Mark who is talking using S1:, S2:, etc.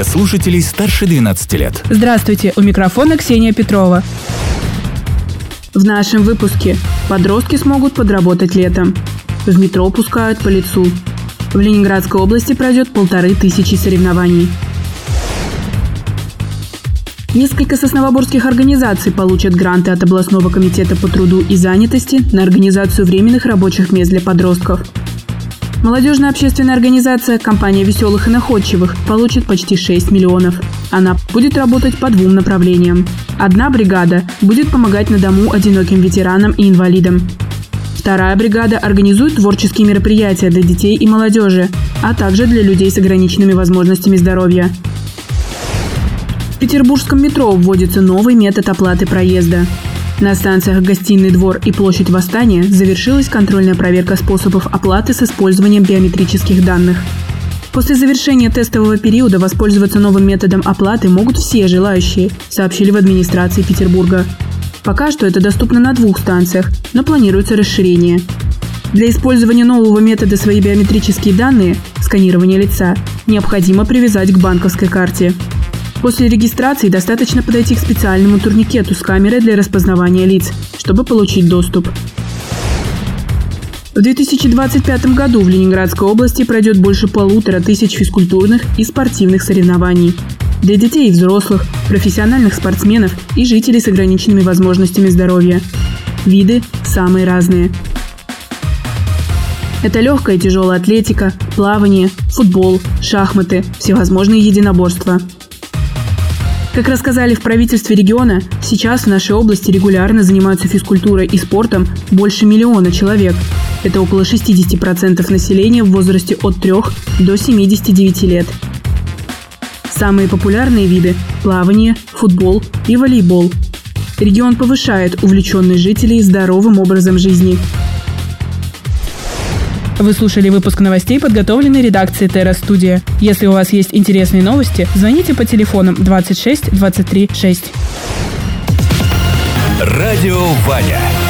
S1: слушателей старше 12 лет.
S2: Здравствуйте, у микрофона Ксения Петрова. В нашем выпуске подростки смогут подработать летом. В метро пускают по лицу. В Ленинградской области пройдет 1500 соревнований. Несколько сосновоборских организаций получат гранты от областного комитета по труду и занятости на организацию временных рабочих мест для подростков. Молодежная общественная организация «Компания веселых и находчивых» получит почти 6 миллионов. Она будет работать по двум направлениям. Одна бригада будет помогать на дому одиноким ветеранам и инвалидам. Вторая бригада организует творческие мероприятия для детей и молодежи, а также для людей с ограниченными возможностями здоровья. В петербургском метро вводится новый метод оплаты проезда. На станциях «Гостиный двор» и «Площадь Восстания» завершилась контрольная проверка способов оплаты с использованием биометрических данных. После завершения тестового периода воспользоваться новым методом оплаты могут все желающие, сообщили в администрации Петербурга. Пока что это доступно на 2 станциях, но планируется расширение. Для использования нового метода свои биометрические данные, сканирование лица, необходимо привязать к банковской карте. После регистрации достаточно подойти к специальному турникету с камерой для распознавания лиц, чтобы получить доступ. В 2025 году в Ленинградской области пройдет больше 1500 физкультурных и спортивных соревнований. Для детей и взрослых, профессиональных спортсменов и жителей с ограниченными возможностями здоровья. Виды самые разные. Это легкая и тяжелая атлетика, плавание, футбол, шахматы, всевозможные единоборства. Как рассказали в правительстве региона, сейчас в нашей области регулярно занимаются физкультурой и спортом больше 1 миллиона человек. Это около 60% населения в возрасте от 3 до 79 лет. Самые популярные виды – плавание, футбол и волейбол. Регион повышает увлеченность жителей здоровым образом жизни. Вы слушали выпуск новостей, подготовленный редакцией Терра Студия. Если у вас есть интересные новости, звоните по телефонам 26 23 6.
S1: Радио Ваня.